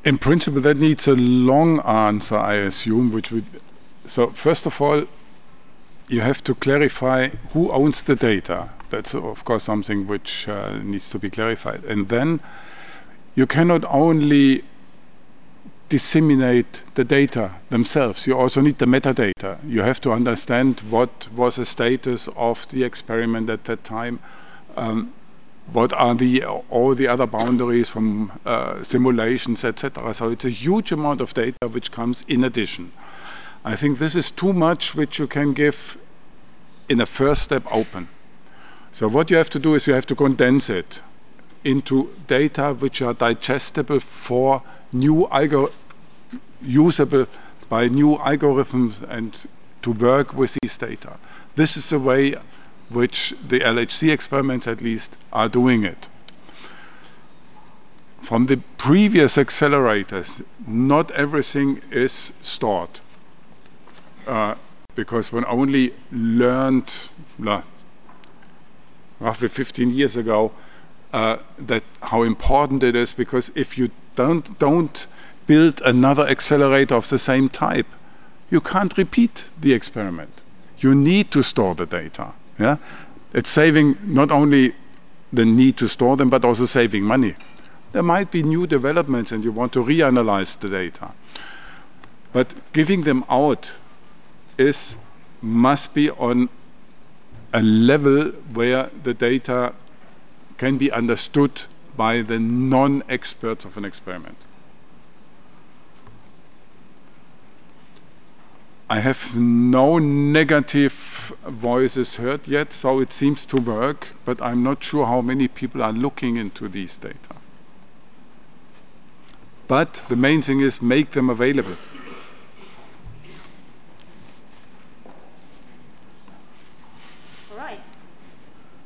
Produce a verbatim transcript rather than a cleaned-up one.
In principle, that needs a long answer, I assume. Which would, so first of all, you have to clarify who owns the data. That's of course something which uh, needs to be clarified. And then you cannot only disseminate the data themselves. You also need the metadata. You have to understand what was the status of the experiment at that time. Um, what are the all the other boundaries from uh, simulations, et cetera. So it's a huge amount of data which comes in addition. I think this is too much which you can give in a first step open. So what you have to do is you have to condense it into data which are digestible for new algorithms, usable by new algorithms, and to work with these data. This is the way which the L H C experiments at least are doing it. From the previous accelerators, not everything is stored. Uh, because one only learned uh, roughly fifteen years ago uh, that how important it is, because if you don't, don't build another accelerator of the same type, you can't repeat the experiment. You need to store the data. Yeah? It's saving not only the need to store them, but also saving money. There might be new developments and you want to reanalyze the data. But giving them out is, must be on a level where the data can be understood by the non-experts of an experiment. I have no negative voices heard yet, so it seems to work, but I'm not sure how many people are looking into these data. But the main thing is make them available. All right.